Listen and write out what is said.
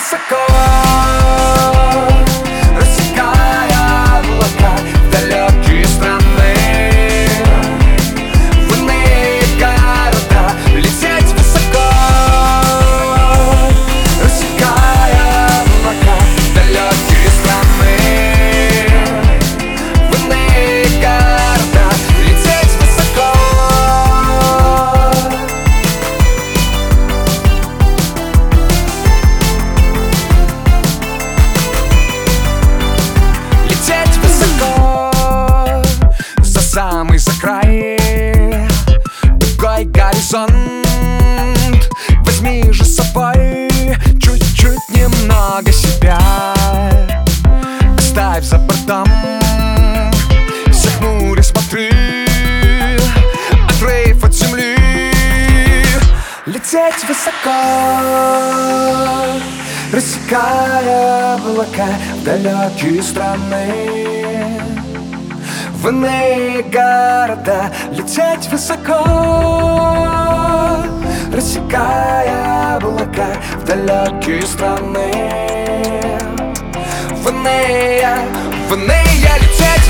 высоко, рассекая облака в далекие страны, в иные города. Лететь высоко, рассекая облака в далекие страны, в иные города. Лететь высоко. Лететь высоко, за самый край, другой горизонт. Возьми же с собой чуть-чуть немного себя, оставь за бортом. Всех море смотри, отрыв от земли. Лететь высоко, рассекая облака в далекие страны, в иные города. Лететь высоко, рассекая облака в далекие страны, в иные лететь.